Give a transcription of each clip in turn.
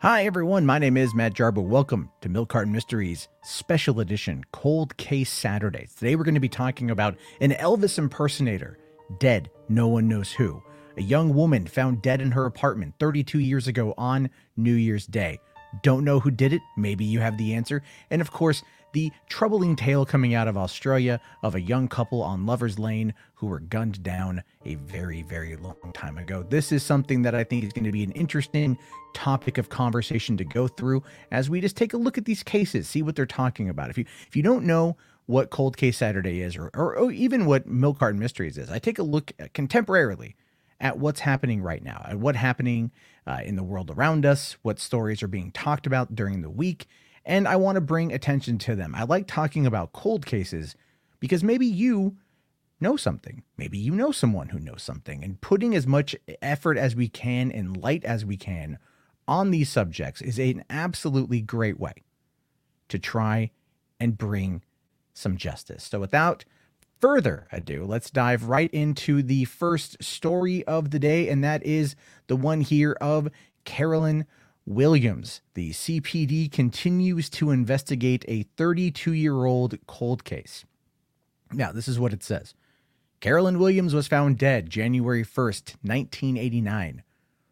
Hi everyone, my name is Matt Jarbo. Welcome to Milk Carton Mysteries Special Edition Cold Case Saturdays. Today we're going to be talking about an Elvis impersonator, dead, no one knows who. A young woman found dead in her apartment 32 years ago on New Year's Day. Don't know who did it? Maybe you have the answer. And of course, the troubling tale coming out of Australia of a young couple on Lover's Lane who were gunned down a very, very long time ago. This is something that I think is going to be an interesting topic of conversation to go through as we just take a look at these cases, see what they're talking about. If you don't know what Cold Case Saturday is or even what Milk Carton Mysteries is, I take a look contemporarily at what's happening right now, at what's happening in the world around us, what stories are being talked about during the week, and I want to bring attention to them. I like talking about cold cases because maybe you know something. Maybe you know someone who knows something, and putting as much effort as we can and light as we can on these subjects is an absolutely great way to try and bring some justice. So without further ado, let's dive right into the first story of the day, and that is the one here of Carolyn Williams. The CPD continues to investigate a 32-year-old cold case. Now, this is what it says. Carolyn Williams was found dead January 1st, 1989.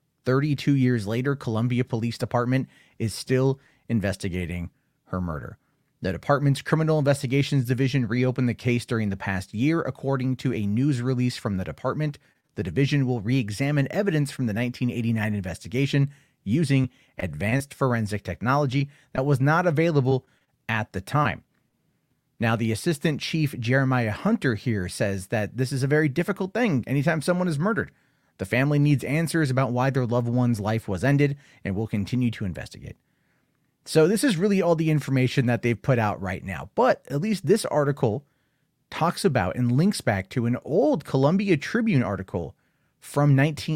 32 years later, Columbia Police Department is still investigating her murder. The department's Criminal Investigations Division reopened the case during the past year. According to a news release from the department, the division will re-examine evidence from the 1989 investigation using advanced forensic technology that was not available at the time. Now, the Assistant Chief Jeremiah Hunter here says that this is a very difficult thing anytime someone is murdered. The family needs answers about why their loved one's life was ended and will continue to investigate. So this is really all the information that they've put out right now. But at least this article talks about and links back to an old Columbia Tribune article from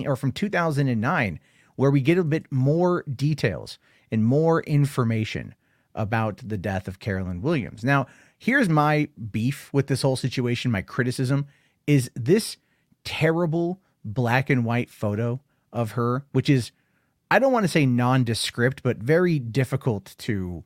2009, where we get a bit more details and more information about the death of Carolyn Williams. Now, here's my beef with this whole situation. My criticism is this terrible black and white photo of her, which is, I don't want to say nondescript, but very difficult to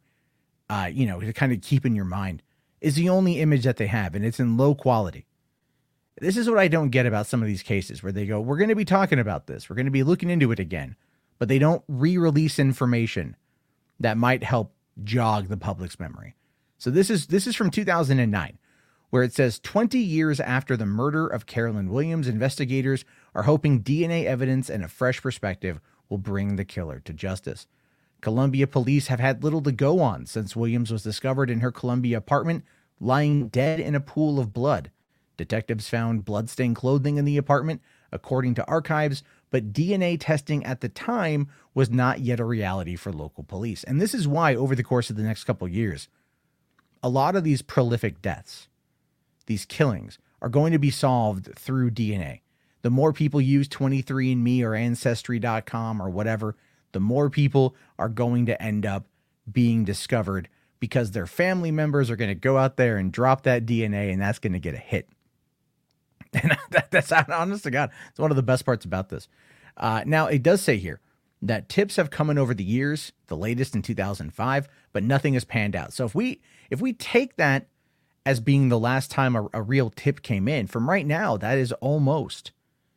kind of keep in your mind, is the only image that they have, and it's in low quality. This is what I don't get about some of these cases where they go, we're going to be talking about this, we're going to be looking into it again, but they don't re-release information that might help jog the public's memory. So this is from 2009, where it says 20 years after the murder of Carolyn Williams, investigators are hoping DNA evidence and a fresh perspective will bring the killer to justice. Columbia police have had little to go on since Williams was discovered in her Columbia apartment, lying dead in a pool of blood. Detectives found bloodstained clothing in the apartment, according to archives, but DNA testing at the time was not yet a reality for local police. And this is why, over the course of the next couple of years, a lot of these prolific deaths, these killings, are going to be solved through DNA. The more people use 23andMe or Ancestry.com or whatever, the more people are going to end up being discovered because their family members are going to go out there and drop that DNA, and that's going to get a hit. And that's honest to God, it's one of the best parts about this. Now, it does say here that tips have come in over the years, the latest in 2005, but nothing has panned out. So if we take that as being the last time a real tip came in, from right now, that is almost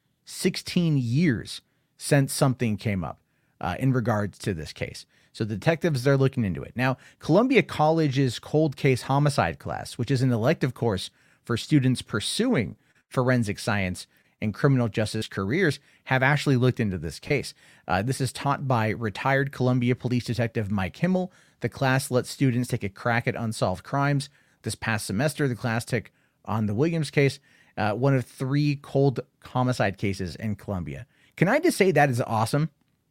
16 years since something came up in regards to this case. So the detectives, they're looking into it. Now, Columbia College's cold case homicide class, which is an elective course for students pursuing forensic science and criminal justice careers, have actually looked into this case. This is taught by retired Columbia Police Detective Mike Himmel. The class lets students take a crack at unsolved crimes. This past semester, the class took on the Williams case, one of 3 cold homicide cases in Columbia. Can I just say that is awesome?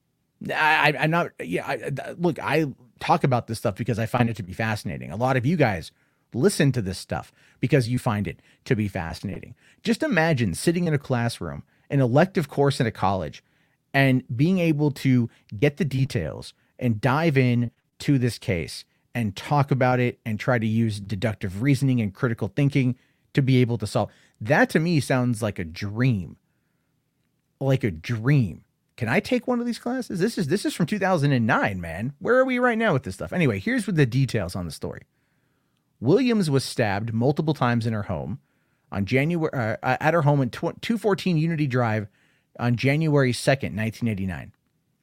I'm not, look, I talk about this stuff because I find it to be fascinating. A lot of you guys listen to this stuff because you find it to be fascinating. Just imagine sitting in a classroom, an elective course in a college, and being able to get the details and dive in to this case and talk about it and try to use deductive reasoning and critical thinking to be able to solve. That to me sounds like a dream. Like a dream. Can I take one of these classes? This is from 2009, man. Where are we right now with this stuff? Anyway, here's what the details on the story. Williams was stabbed multiple times in her home on January at her home at 214 Unity Drive on January 2nd, 1989.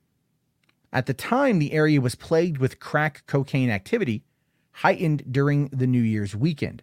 At the time, the area was plagued with crack cocaine activity, heightened during the New Year's weekend.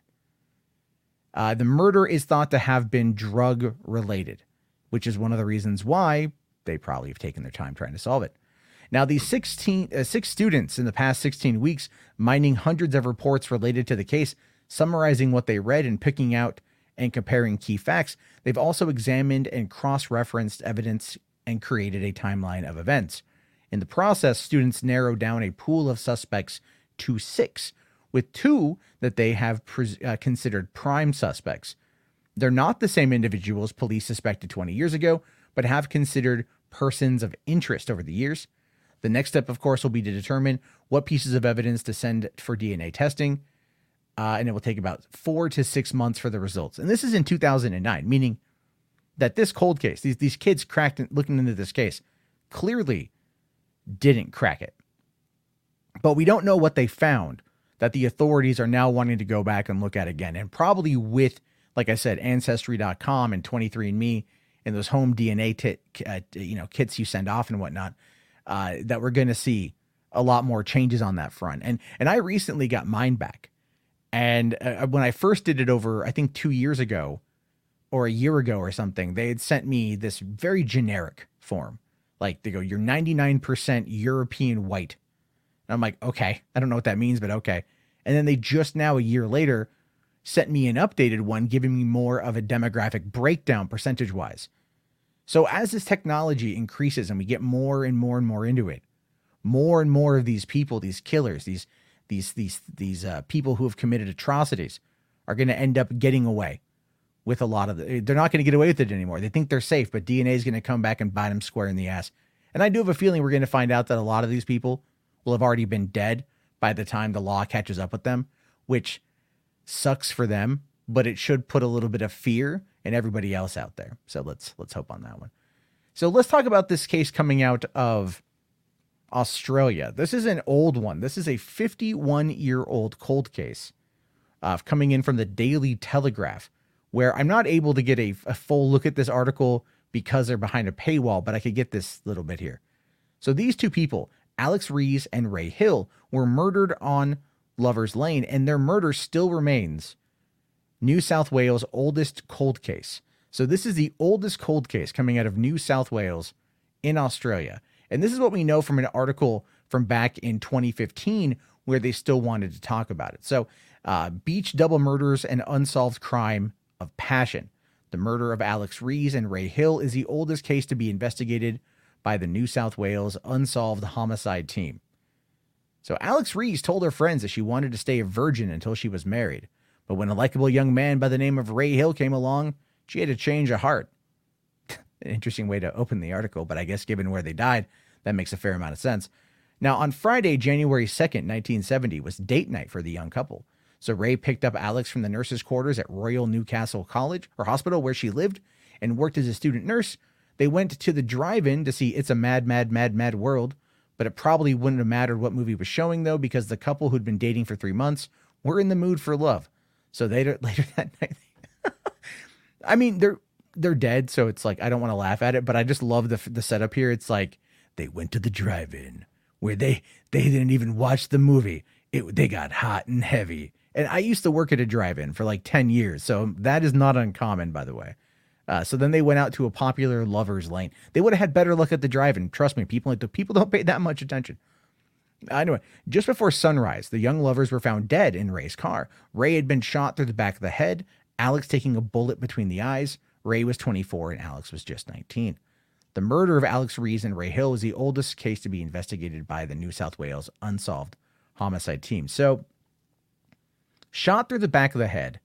The murder is thought to have been drug-related, which is one of the reasons why they probably have taken their time trying to solve it. Now, these six students in the past 16 weeks, mining hundreds of reports related to the case, summarizing what they read and picking out and comparing key facts, they've also examined and cross-referenced evidence and created a timeline of events. In the process, students narrowed down a pool of suspects to 6, with 2 that they have considered prime suspects. They're not the same individuals police suspected 20 years ago, but have considered persons of interest over the years. The next step, of course, will be to determine what pieces of evidence to send for DNA testing, and it will take about 4 to 6 months for the results. And this is in 2009, meaning that this cold case, these kids looking into this case, clearly didn't crack it. But we don't know what they found that the authorities are now wanting to go back and look at again. And probably with, like I said, Ancestry.com and 23andMe and those home DNA kits you send off and whatnot, that we're going to see a lot more changes on that front. And I recently got mine back. And when I first did it over, I think 2 years ago or a year ago or something, they had sent me this very generic form. Like they go, you're 99% European white. And I'm like, okay, I don't know what that means, but okay. And then they just now, a year later, sent me an updated one, giving me more of a demographic breakdown percentage-wise. So as this technology increases and we get more and more and more into it, more and more of these people, these killers, these people who have committed atrocities are going to end up getting away with a lot of they're not going to get away with it anymore. They think they're safe, but DNA is going to come back and bite them square in the ass. And I do have a feeling we're going to find out that a lot of these people will have already been dead by the time the law catches up with them, which sucks for them, but it should put a little bit of fear in everybody else out there. So let's hope on that one. So let's talk about this case coming out of Australia. This is an old one. This is a 51-year-old cold case coming in from the Daily Telegraph, where I'm not able to get a full look at this article because they're behind a paywall, but I could get this little bit here. So these two people, Alex Rees and Ray Hill, were murdered on Lover's Lane, and their murder still remains New South Wales' oldest cold case. So this is the oldest cold case coming out of New South Wales in Australia. And this is what we know from an article from back in 2015 where they still wanted to talk about it. So Beach double murders and unsolved crime of passion. The murder of Alex Rees and Ray Hill is the oldest case to be investigated by the New South Wales Unsolved Homicide Team. So Alex Rees told her friends that she wanted to stay a virgin until she was married. But when a likable young man by the name of Ray Hill came along, she had to change her heart. An interesting way to open the article, but I guess given where they died, that makes a fair amount of sense. Now, on Friday, January 2nd, 1970, was date night for the young couple. So Ray picked up Alex from the nurses' quarters at Royal Newcastle College, or hospital, where she lived and worked as a student nurse. They went to the drive-in to see It's a Mad, Mad, Mad, Mad World, but it probably wouldn't have mattered what movie was showing, though, because the couple who'd been dating for 3 months were in the mood for love. So later that night, I mean, they're dead, so it's like I don't want to laugh at it, but I just love the setup here. It's like they went to the drive-in where they didn't even watch the movie. They got hot and heavy. And I used to work at a drive-in for like 10 years, so that is not uncommon, by the way. So then they went out to a popular Lover's Lane. They would have had better luck at the drive-in. Trust me, people don't pay that much attention. Anyway, just before sunrise, the young lovers were found dead in Ray's car. Ray had been shot through the back of the head, Alex taking a bullet between the eyes. Ray was 24 and Alex was just 19. The murder of Alex Rees and Ray Hill is the oldest case to be investigated by the New South Wales Unsolved Homicide Team. So, shot through the back of the head,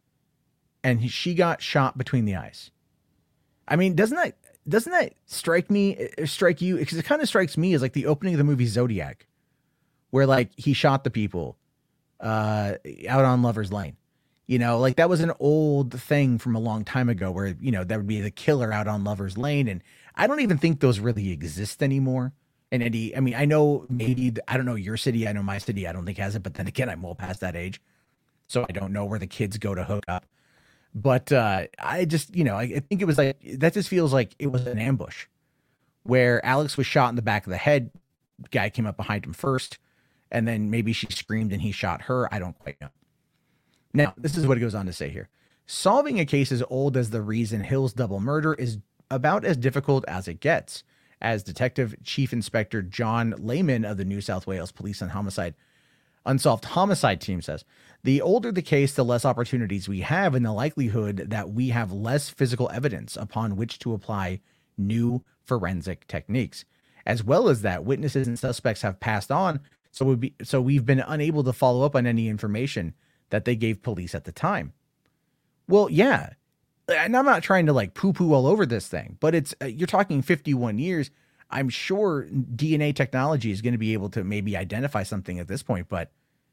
and she got shot between the eyes. I mean, doesn't that strike you? Because it kind of strikes me as like the opening of the movie Zodiac, where like he shot the people out on Lover's Lane. You know, like that was an old thing from a long time ago where, you know, that would be the killer out on Lover's Lane. And I don't even think those really exist anymore. And any, I mean, I know maybe, I don't know your city. I know my city, I don't think has it. But then again, I'm well past that age. So I don't know where the kids go to hook up. But I just, you know, I think it was like, that just feels like it was an ambush where Alex was shot in the back of the head. Guy came up behind him first. And then maybe she screamed and he shot her. I don't quite know. Now, this is what it goes on to say here. Solving a case as old as the Reason Hills double murder is about as difficult as it gets, as Detective Chief Inspector John Lehman of the New South Wales Police and Unsolved Homicide Team says. The older the case, the less opportunities we have and the likelihood that we have less physical evidence upon which to apply new forensic techniques. As well as that, witnesses and suspects have passed on, so we've been unable to follow up on any information that they gave police at the time. Well, yeah, and I'm not trying to like poo-poo all over this thing, but it's you're talking 51 years. I'm sure DNA technology is going to be able to maybe identify something at this point, but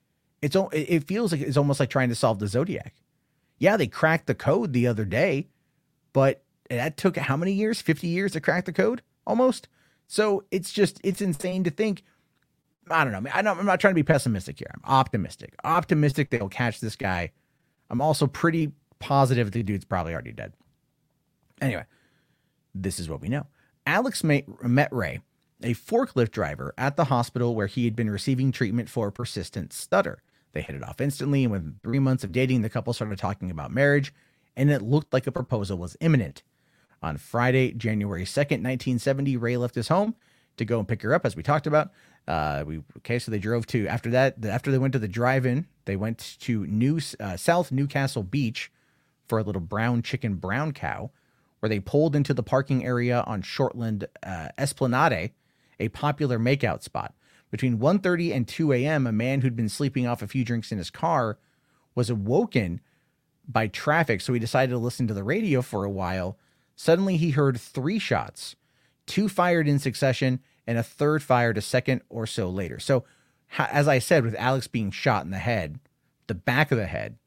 it feels like it's almost like trying to solve the Zodiac. Yeah, they cracked the code the other day, but that took how many years? 50 years to crack the code almost. So it's insane to think. I don't know. I'm not trying to be pessimistic here. I'm optimistic. Optimistic they'll catch this guy. I'm also pretty positive the dude's probably already dead. Anyway, this is what we know. Alex met Ray, a forklift driver, at the hospital where he had been receiving treatment for persistent stutter. They hit it off instantly, and within 3 months of dating, the couple started talking about marriage, and it looked like a proposal was imminent. On Friday, January 2nd, 1970, Ray left his home to go and pick her up, as we talked about. So they drove to, after they went to the drive-in, they went to South Newcastle Beach for a little brown chicken, brown cow, where they pulled into the parking area on Shortland Esplanade, a popular makeout spot. Between 1:30 and 2 a.m., a man who'd been sleeping off a few drinks in his car was awoken by traffic, so he decided to listen to the radio for a while. Suddenly, he heard 3 shots, 2 fired in succession, and a third fired a second or so later. So, as I said, with Alex being shot in the head, the back of the head,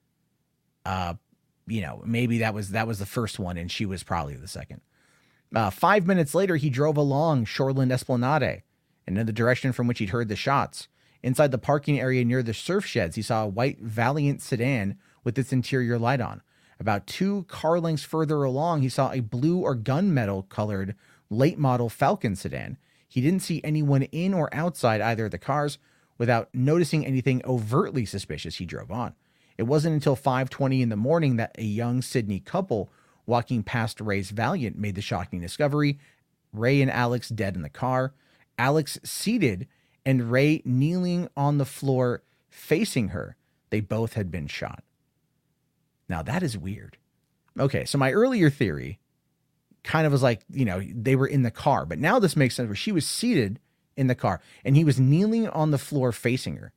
maybe that was the first one, and she was probably the second. 5 minutes later, he drove along Shoreland Esplanade and in the direction from which he'd heard the shots. Inside the parking area near the surf sheds, he saw a white Valiant sedan with its interior light on. About 2 car lengths further along, he saw a blue or gunmetal colored late model Falcon sedan. He didn't see anyone in or outside either of the cars. Without noticing anything overtly suspicious, he drove on. It wasn't until 5:20 in the morning that a young Sydney couple walking past Ray's Valiant made the shocking discovery: Ray and Alex dead in the car, Alex seated, and Ray kneeling on the floor facing her. They both had been shot. Now that is weird. Okay, so my earlier theory kind of was like, they were in the car, but now this makes sense where she was seated in the car and he was kneeling on the floor facing her.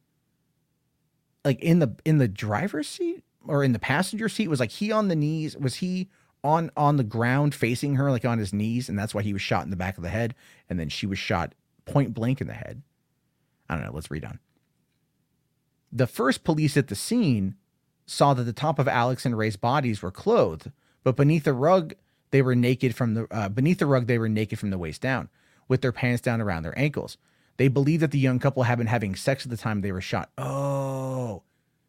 Like in the driver's seat or in the passenger seat, was like he on the knees? Was he on the ground facing her, like on his knees? And that's why he was shot in the back of the head. And then she was shot point blank in the head. I don't know. Let's read on. The first police at the scene saw that the top of Alex and Ray's bodies were clothed, but beneath the rug, they were naked from the waist down, with their pants down around their ankles. They believe that the young couple had been having sex at the time they were shot. Oh,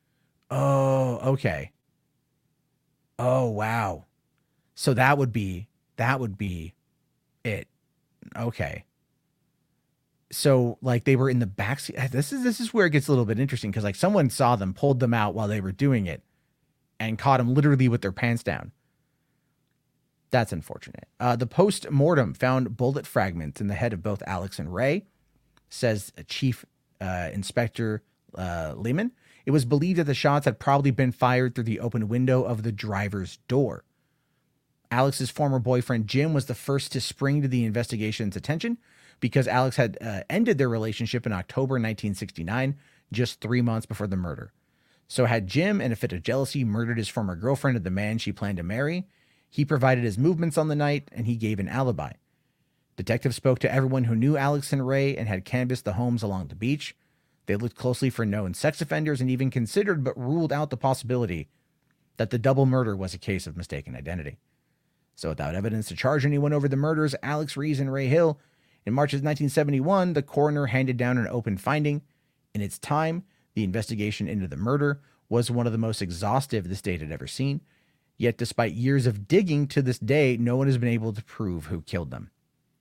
okay. Oh, wow. So that would be it. Okay. So like they were in the backseat. This is where it gets a little bit interesting, because like someone saw them, pulled them out while they were doing it, and caught them literally with their pants down. That's unfortunate. The post-mortem found bullet fragments in the head of both Alex and Ray, says Chief Inspector Lehman. It was believed that the shots had probably been fired through the open window of the driver's door. Alex's former boyfriend, Jim, was the first to spring to the investigation's attention because Alex had ended their relationship in October 1969, just 3 months before the murder. So had Jim, in a fit of jealousy, murdered his former girlfriend and the man she planned to marry? He provided his movements on the night, and he gave an alibi. Detectives spoke to everyone who knew Alex and Ray and had canvassed the homes along the beach. They looked closely for known sex offenders and even considered but ruled out the possibility that the double murder was a case of mistaken identity. So without evidence to charge anyone over the murders, Alex Reese and Ray Hill, in March of 1971, the coroner handed down an open finding. In its time, the investigation into the murder was one of the most exhaustive the state had ever seen. Yet despite years of digging, to this day, no one has been able to prove who killed them.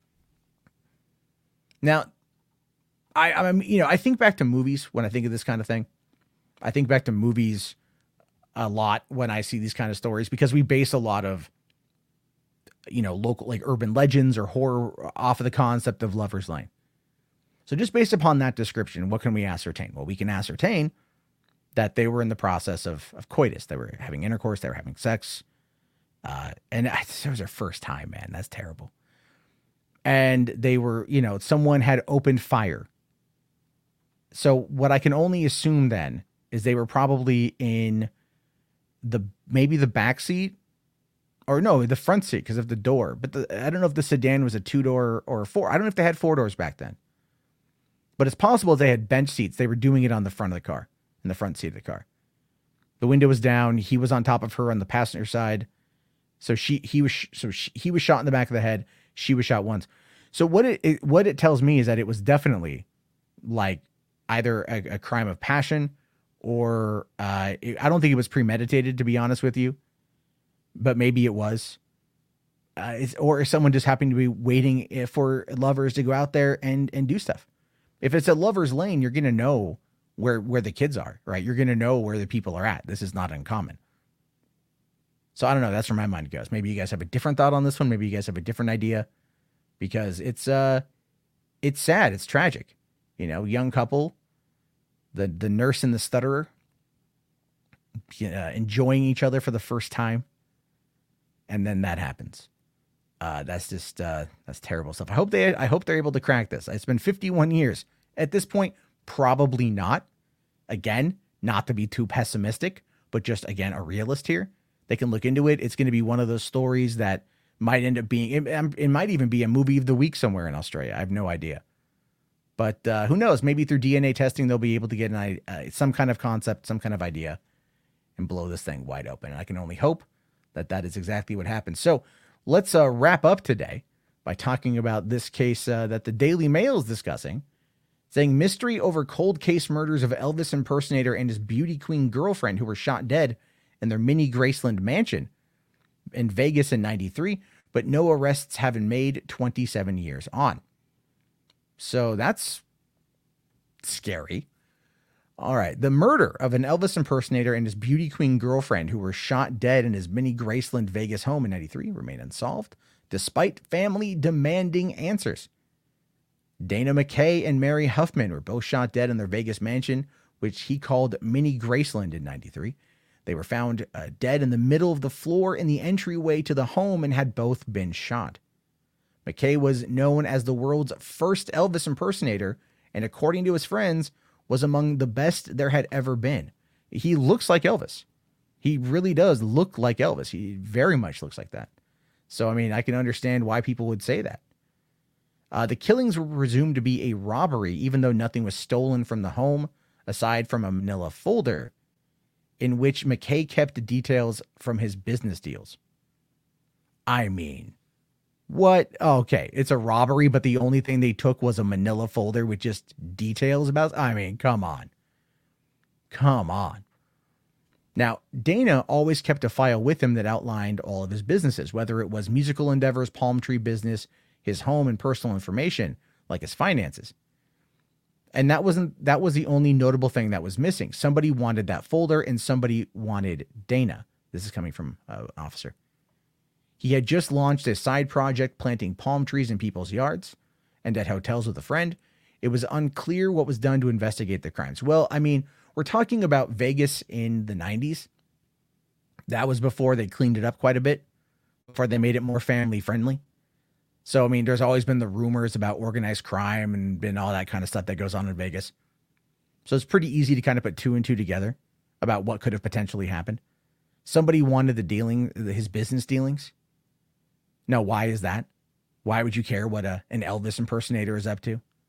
Now, I think back to movies when I think of this kind of thing. I think back to movies a lot when I see these kind of stories because we base a lot of, local, like urban legends or horror off of the concept of Lover's Lane. So just based upon that description, what can we ascertain? Well, we can ascertain that they were in the process of coitus. They were having intercourse. They were having sex. And it was their first time, man. That's terrible. And they were, someone had opened fire. So what I can only assume then is they were probably in maybe the back seat, or no, the front seat because of the door. But I don't know if the sedan was a 2-door or a 4. I don't know if they had 4 doors back then. But it's possible they had bench seats. They were doing it on the front of the car, in the front seat of the car. The window was down. He was on top of her on the passenger side. So he was shot in the back of the head. She was shot once. So what it tells me is that it was definitely like either a crime of passion or I don't think it was premeditated, to be honest with you, but maybe it was. Or someone just happened to be waiting for lovers to go out there and do stuff. If it's a Lover's Lane, you're going to know where the kids are, right? You're going to know where the people are at. This is not uncommon. So I don't know. That's where my mind goes. Maybe you guys have a different thought on this one. Maybe you guys have a different idea, because it's sad. It's tragic. Young couple, the nurse and the stutterer, enjoying each other for the first time. And then that happens. That's terrible stuff. I hope they're able to crack this. It's been 51 years at this point. Probably not. Again, not to be too pessimistic, but just, again, a realist here. They can look into it. It's going to be one of those stories that might end up being, it might even be a movie of the week somewhere in Australia. I have no idea. But who knows? Maybe through DNA testing, they'll be able to get some kind of concept, some kind of idea, and blow this thing wide open. And I can only hope that is exactly what happened. So let's wrap up today by talking about this case that the Daily Mail is discussing, saying mystery over cold case murders of Elvis impersonator and his beauty queen girlfriend who were shot dead in their mini Graceland mansion in Vegas in 93, but no arrests have been made 27 years on. So that's scary. All right. The murder of an Elvis impersonator and his beauty queen girlfriend who were shot dead in his mini Graceland Vegas home in 93 remain unsolved, despite family demanding answers. Dana McKay and Mary Huffman were both shot dead in their Vegas mansion, which he called Mini Graceland in 93. They were found dead in the middle of the floor in the entryway to the home and had both been shot. McKay was known as the world's first Elvis impersonator, and according to his friends, was among the best there had ever been. He looks like Elvis. He really does look like Elvis. He very much looks like that. So, I can understand why people would say that. The killings were presumed to be a robbery, even though nothing was stolen from the home, aside from a manila folder in which McKay kept details from his business deals. What? Okay, it's a robbery, but the only thing they took was a manila folder with just details about... come on. Come on. Now, Dana always kept a file with him that outlined all of his businesses, whether it was musical endeavors, palm tree business, his home, and personal information, like his finances. And that was the only notable thing that was missing. Somebody wanted that folder, and somebody wanted Dana. This is coming from an officer. He had just launched a side project planting palm trees in people's yards and at hotels with a friend. It was unclear what was done to investigate the crimes. Well, we're talking about Vegas in the 90s. That was before they cleaned it up quite a bit, before they made it more family friendly. So, there's always been the rumors about organized crime and all that kind of stuff that goes on in Vegas. So it's pretty easy to kind of put 2 and 2 together about what could have potentially happened. Somebody wanted his business dealings. Now, why is that? Why would you care what an Elvis impersonator is up to?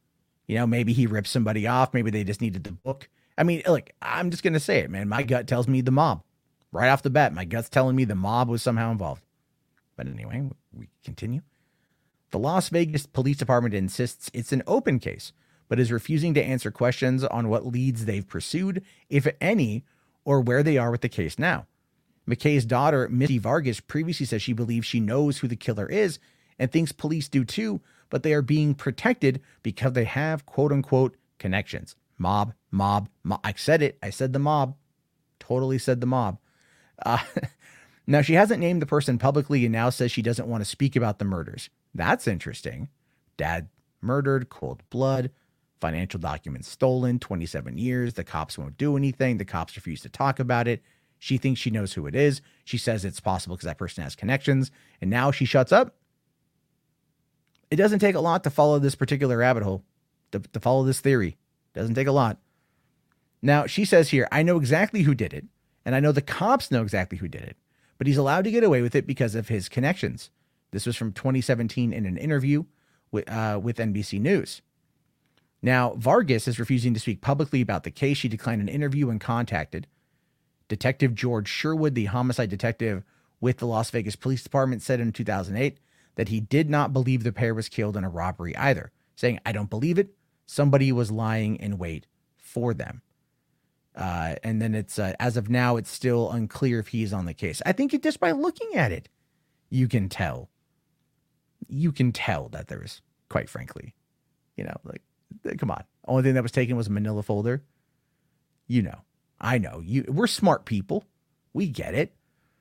Maybe he ripped somebody off. Maybe they just needed the book. I mean, look, I'm just going to say it, man. My gut tells me the mob. Right off the bat, my gut's telling me the mob was somehow involved. But anyway, we continue. The Las Vegas Police Department insists it's an open case, but is refusing to answer questions on what leads they've pursued, if any, or where they are with the case now. McKay's daughter, Misty Vargas, previously said she believes she knows who the killer is and thinks police do too, but they are being protected because they have quote-unquote connections. Mob. I said it. I said the mob. Totally said the mob. Now, she hasn't named the person publicly and now says she doesn't want to speak about the murders. That's interesting. Dad murdered, cold blood, financial documents stolen, 27 years. The cops won't do anything. The cops refuse to talk about it. She thinks she knows who it is. She says it's possible because that person has connections. And now she shuts up. It doesn't take a lot to follow this particular rabbit hole, to follow this theory. Doesn't take a lot. Now, she says here, I know exactly who did it, and I know the cops know exactly who did it, but he's allowed to get away with it because of his connections. This was from 2017 in an interview with NBC News. Now, Vargas is refusing to speak publicly about the case. She declined an interview when contacted. Detective George Sherwood, the homicide detective with the Las Vegas Police Department, said in 2008 that he did not believe the pair was killed in a robbery either, saying, I don't believe it. Somebody was lying in wait for them. And then it's, as of now, it's still unclear if he's on the case. I think just by looking at it, you can tell that there's, quite frankly, come on. Only thing that was taken was a manila folder. I know we're smart people. We get it.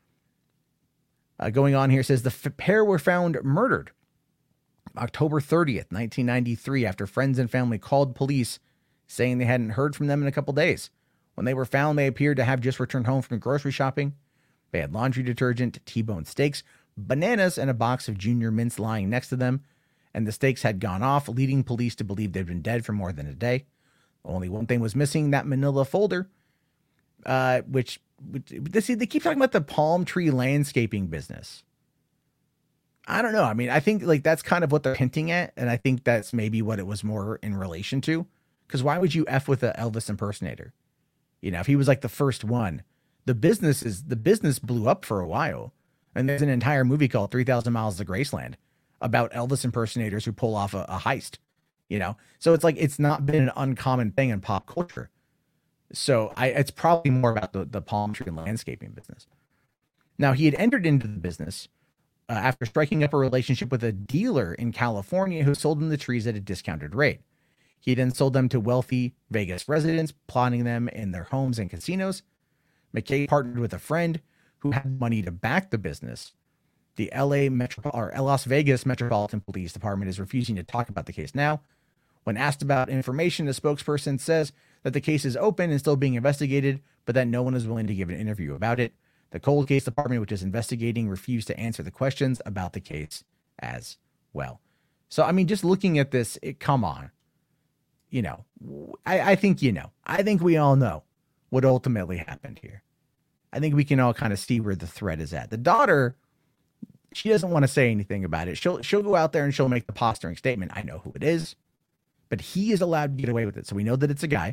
Going on here says the pair were found murdered October 30th, 1993, after friends and family called police saying they hadn't heard from them in a couple days. When they were found, they appeared to have just returned home from grocery shopping. They had laundry detergent, T-bone steaks, bananas, and a box of Junior Mints lying next to them, and the steaks had gone off, leading police to believe they'd been dead for more than a day. Only one thing was missing, that manila folder, which they keep talking about the palm tree landscaping business. I don't know. I mean, I think that's kind of what they're hinting at, and I think that's maybe what it was more in relation to. Because why would you F with an Elvis impersonator? If he was like the first one, the business blew up for a while. And there's an entire movie called 3,000 Miles to Graceland about Elvis impersonators who pull off a heist, So it's it's not been an uncommon thing in pop culture. So it's probably more about the palm tree and landscaping business. Now, he had entered into the business after striking up a relationship with a dealer in California who sold him the trees at a discounted rate. He then sold them to wealthy Vegas residents, plotting them in their homes and casinos. McKay partnered with a friend who had money to back the business. The Las Vegas Metropolitan Police Department is refusing to talk about the case now. When asked about information, the spokesperson says that the case is open and still being investigated, but that no one is willing to give an interview about it. The cold case department, which is investigating, refused to answer the questions about the case as well. So, I mean, just looking at this, come on. I think I think we all know what ultimately happened here. I think we can all kind of see where the thread is at. The daughter, she doesn't want to say anything about it. She'll go out there and she'll make the posturing statement. I know who it is, but he is allowed to get away with it. So we know that it's a guy.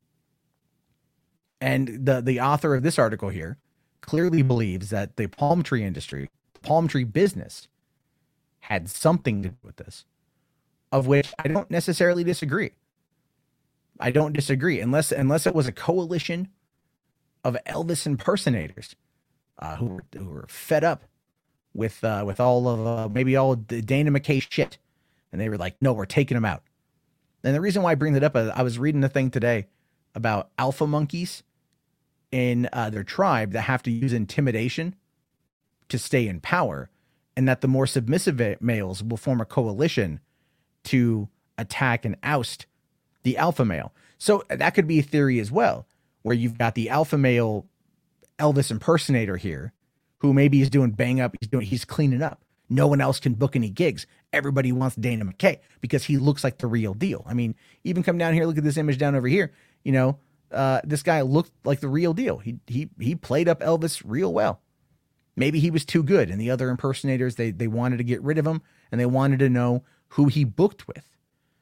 And the author of this article here clearly believes that the palm tree industry, palm tree business, had something to do with this, of which I don't necessarily disagree. I don't disagree unless it was a coalition of Elvis impersonators who were fed up with all of maybe all the Dana McKay shit, and they were like, no, we're taking them out. And the reason why I bring that up, I was reading a thing today about alpha monkeys in their tribe that have to use intimidation to stay in power, and that the more submissive males will form a coalition to attack and oust the alpha male. So that could be a theory as well, where you've got the alpha male Elvis impersonator here, who maybe is doing bang up. He's cleaning up. No one else can book any gigs. Everybody wants Dana McKay because he looks like the real deal. I mean, even come down here, look at this image down over here. This guy looked like the real deal. He played up Elvis real well. Maybe he was too good, and the other impersonators, they wanted to get rid of him, and they wanted to know who he booked with.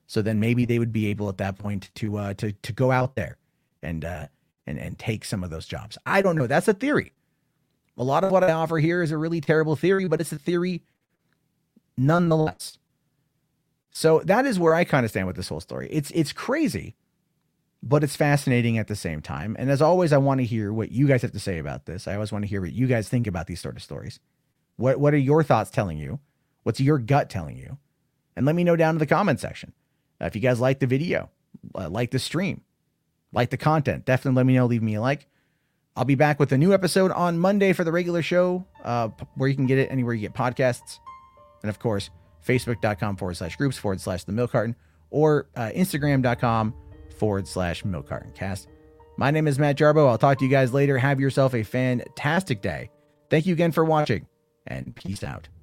So then maybe they would be able at that point to go out there and take some of those jobs. I don't know. That's a theory. A lot of what I offer here is a really terrible theory, but it's a theory nonetheless. So that is where I kind of stand with this whole story. It's crazy, but it's fascinating at the same time. And as always, I want to hear what you guys have to say about this. I always want to hear what you guys think about these sort of stories. What are your thoughts telling you? What's your gut telling you? And let me know down in the comment section. If you guys like the video, like the stream, like the content, definitely let me know. Leave me a like. I'll be back with a new episode on Monday for the regular show, where you can get it anywhere you get podcasts. And of course, facebook.com/groups/the Milk Carton or Instagram.com/Milk Carton Cast. My name is Matt Jarbo. I'll talk to you guys later. Have yourself a fantastic day. Thank you again for watching, and peace out.